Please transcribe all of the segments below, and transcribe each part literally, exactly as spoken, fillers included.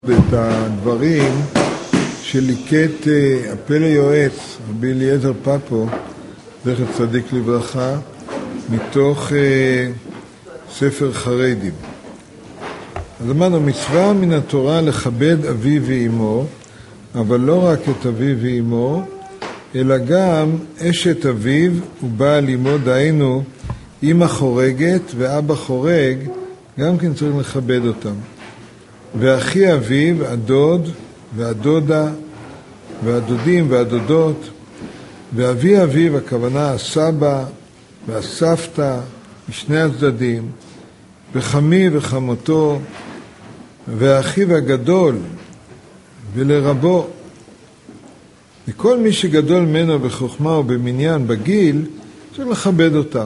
את הדברים שליקט הפלא יועץ, רבי אליעזר פפו, זכר צדיק לברכה, מתוך ספר חרדים. אז אמרנו, מצווה מן התורה לכבד אביו ואמו, אבל לא רק את אביו ואמו, אלא גם אשת אביו ובעל אמו, דהיינו, אמא חורגת ואבא חורג, גם כן צריך לכבד אותם. ואחי אביו, הדוד והדודה והדודים והדודות, ואבי אביו, הכוונה הסבא והסבתא משני הצדדים, וחמי וחמותו, ואחיו הגדול ולרבו, וכל מי שגדול ממנו בחוכמה ובמניין בגיל, צריך לכבד אותם,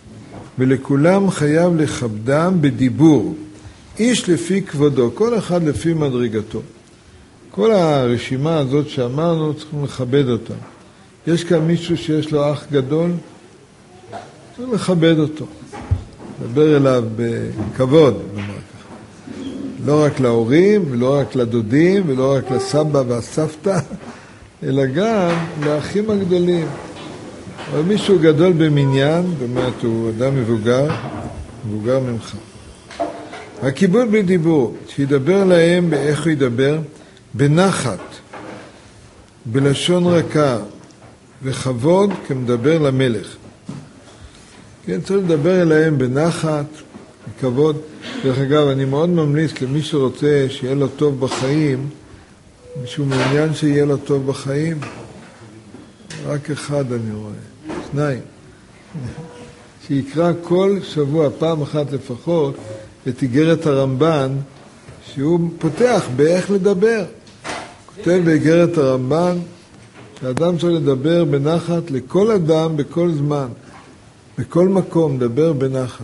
ולכולם חייב לכבדם בדיבור, איש לפי כבודו, כל אחד לפי מדרגתו. כל הרשימה הזאת שאמרנו צריכים לכבד אותה. יש כאן מישהו שיש לו אח גדול, צריך לכבד אותו, לדבר אליו בכבוד, נאמר ככה. לא רק להורים ולא רק לדודים ולא רק לסבא והסבתא, אלא גם לאחים הגדולים. אבל מישהו גדול במניין, באמת הוא אדם מבוגר, מבוגר ממך. הכיבוד בדיבור, שידבר להם באיך הוא ידבר, בנחת, בלשון רכה, וכבוד כמדבר למלך. כן, צריך לדבר אליהם בנחת, בכבוד. דרך אגב, אני מאוד ממליץ למי שרוצה שיהיה לו טוב בחיים, מישהו מעוניין שיהיה לו טוב בחיים, רק אחד אני רואה, שניים. שיקרא כל שבוע, פעם אחת לפחות, את איגרת הרמב"ן, שהוא פותח באיך לדבר. כותב באיגרת הרמב"ן, שאדם צריך לדבר בנחת לכל אדם בכל זמן, בכל מקום, לדבר בנחת.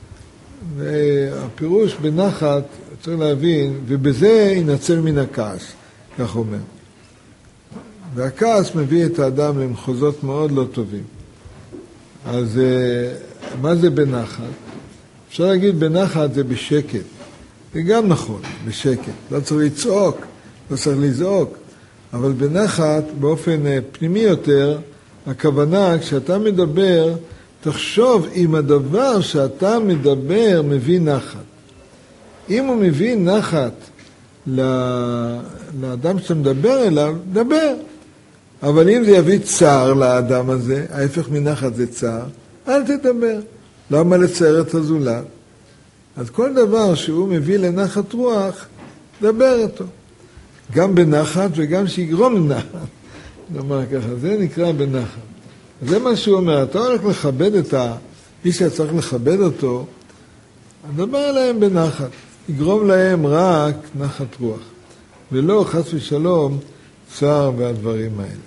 והפירוש בנחת, צריך להבין, ובזה ינצל מן הכעס, כך אומר. והכעס מביא את האדם למחוזות מאוד לא טובים. אז מה זה בנחת? אפשר להגיד בנחת זה בשקט. זה גם נכון, בשקט. לא צריך לצעוק, לא צריך לזעוק. אבל בנחת, באופן פנימי יותר, הכוונה, כשאתה מדבר, תחשוב אם הדבר שאתה מדבר מביא נחת. אם הוא מביא נחת לאדם שאתה מדבר אליו, דבר. אבל אם זה יביא צער לאדם הזה, ההפך מנחת זה צער, אל תדבר. למה לצייר את הזולת? אז כל דבר שהוא מביא לנחת רוח, דבר אותו. גם בנחת וגם שיגרום לנחת. נאמר ככה, זה נקרא בנחת. זה מה שהוא אומר, אתה הולך לכבד את ה... מי שצריך לכבד אותו, דבר עליהם בנחת. יגרום להם רק נחת רוח. ולא חס ושלום צער והדברים האלה.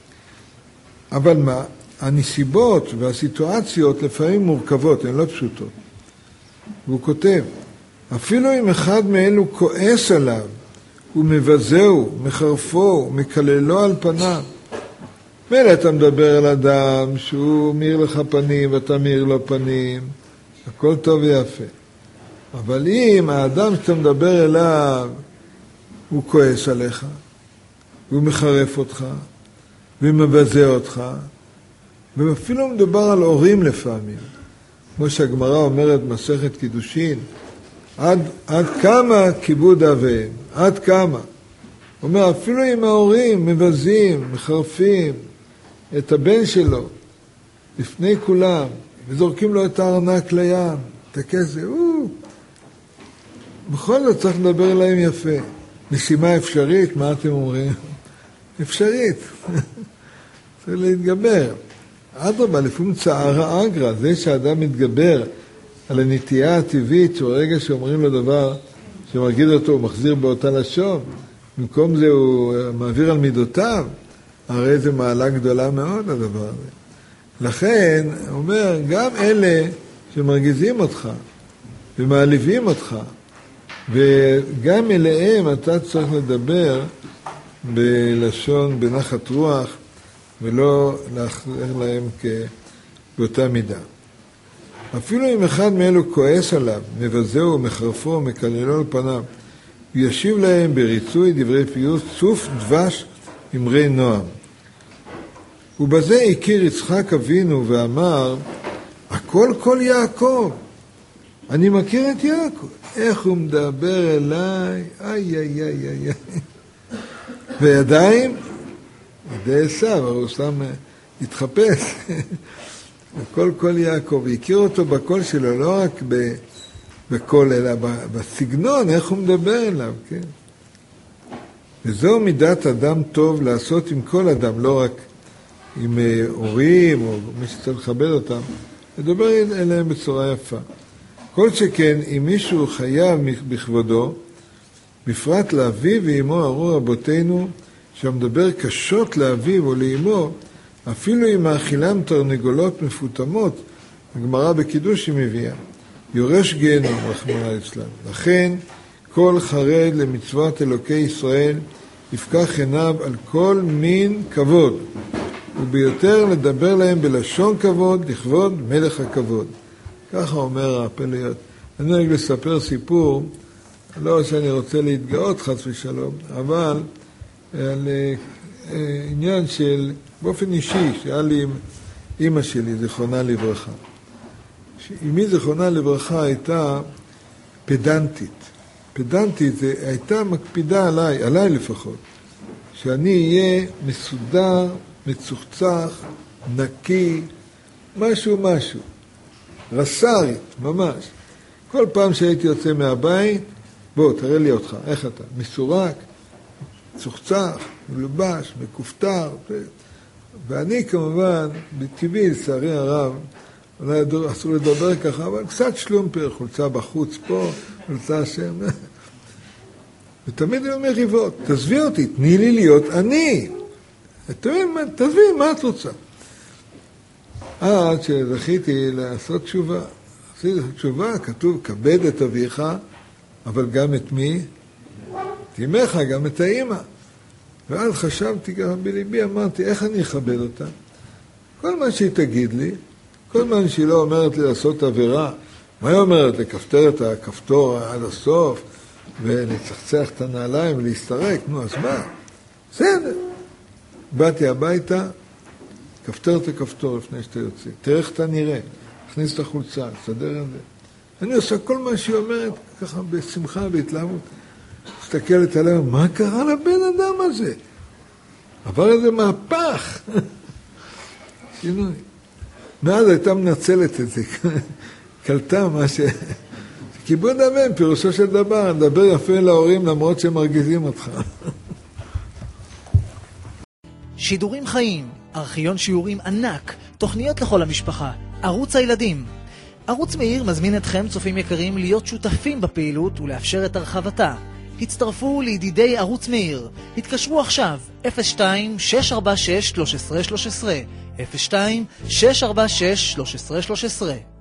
אבל מה? הנסיבות והסיטואציות לפעמים מורכבות, הן לא פשוטות. והוא כותב, אפילו אם אחד מאלו כועס עליו, הוא מבזהו, מחרפו, מקללו על פניו. מילא אתה מדבר על אדם שהוא מאיר לך פנים ואתה מאיר לו פנים, הכל טוב ויפה. אבל אם האדם שאתה מדבר אליו, הוא כועס עליך, והוא מחרף אותך, ומבזה אותך, ואפילו מדובר על הורים לפעמים. כמו שהגמרא אומרת מסכת קידושין, עד, עד כמה כיבוד אביהם, עד כמה. אומר, אפילו אם ההורים מבזים, מחרפים את הבן שלו, לפני כולם, וזורקים לו את הארנק לים, את הכסף, הוא... בכל זאת צריך לדבר אליהם יפה. משימה אפשרית, מה אתם אומרים? אפשרית. צריך להתגבר. אדרבה, לפעמים צערה אגרא, זה שהאדם מתגבר על הנטייה הטבעית, שברגע שאומרים לו דבר שמרגיז אותו, הוא מחזיר באותה לשון, במקום זה הוא מעביר על מידותיו, הרי זה מעלה גדולה מאוד הדבר הזה. לכן, הוא אומר, גם אלה שמרגיזים אותך ומעליבים אותך, וגם אליהם אתה צריך לדבר בלשון, בנחת רוח, ולא להחזיר להם באותה מידה. אפילו אם אחד מאלו כועס עליו, מבזהו, מחרפו, מקללו על פניו, וישיב להם בריצוי דברי פיוס, צוף דבש אמרי נועם. ובזה הכיר יצחק אבינו ואמר, הכל כל יעקב. אני מכיר את יעקב. איך הוא מדבר אליי, איי איי איי איי. וידיים, ידי עשיו, הוא שם התחפש. הכל כל יעקב. הכיר אותו בקול שלו, לא רק בקול, אלא בסגנון, איך הוא מדבר אליו, כן? וזו מידת אדם טוב לעשות עם כל אדם, לא רק עם הורים או מי שצריך לכבד אותם, לדבר אליהם בצורה יפה. כל שכן, אם מישהו חייב בכבודו, בפרט לאביו ואמו ארו רבותינו, שמדבר קשות לאביו או לאמו, אפילו אם האכילם תרנגולות מפותמות, הגמרא בקידוש היא מביאה, יורש גיהנום רחמנא ליצלן. לכן, כל חרד למצוות אלוקי ישראל, יפקח עיניו על כל מין כבוד, וביותר לדבר להם בלשון כבוד, לכבוד מלך הכבוד. ככה אומר הפלאיות. אני נוהג לספר סיפור, לא שאני רוצה להתגאות חס ושלום, אבל על עניין של, באופן אישי, שהיה לי עם אמא שלי, זכרונה לברכה. אמי זכרונה לברכה הייתה פדנטית. פדנטית זה הייתה מקפידה עליי, עליי לפחות, שאני אהיה מסודר, מצוחצח, נקי, משהו משהו. רס"רית, ממש. כל פעם שהייתי יוצא מהבית, בוא, תראה לי אותך, איך אתה? מסורק, צוחצח, מלובש, מקופטר. ואני כמובן, בטבעי, לצערי הרב, אולי אסור לדבר ככה, אבל קצת שלומפר, חולצה בחוץ פה, חולצה השם. ותמיד היו מריבות, תעזבי אותי, תני לי להיות אני. תעזבי, מה את רוצה? עד שזכיתי לעשות תשובה. עשיתי תשובה, כתוב, כבד את אביך, אבל גם את מי? את אמך, גם את האמא. ואז חשבתי ככה בליבי, אמרתי, איך אני אכבד אותה? כל מה שהיא תגיד לי, כל מה שהיא לא אומרת לי לעשות עבירה, מה היא אומרת? לכפתר את הכפתור עד הסוף, ולצחצח את הנעליים ולהסתרק, נו, אז מה? בסדר. באתי הביתה, כפתר את הכפתור לפני שאתה יוצא. תראה איך אתה נראה, הכניס את החולצה, תסדר את זה. אני עושה כל מה שהיא אומרת, ככה בשמחה, בהתלהבות. מסתכלת עליהם, מה קרה לבן אדם הזה? עבר איזה מהפך. שינוי. מאז הייתה מנצלת את זה. קלטה מה ש... כיבוד אבן, פירושו של דבר, לדבר יפה להורים למרות שהם מרגיזים אותך. שידורים חיים, ארכיון שיעורים ענק, תוכניות לכל המשפחה, ערוץ הילדים. ערוץ מאיר מזמין אתכם, צופים יקרים, להיות שותפים בפעילות ולאפשר את הרחבתה. הצטרפו לידידי ערוץ מאיר. התקשרו עכשיו, אפס שתיים שש ארבע שש שלוש עשרה שלוש עשרה, אפס שתיים שש ארבע שש שלוש עשרה שלוש עשרה.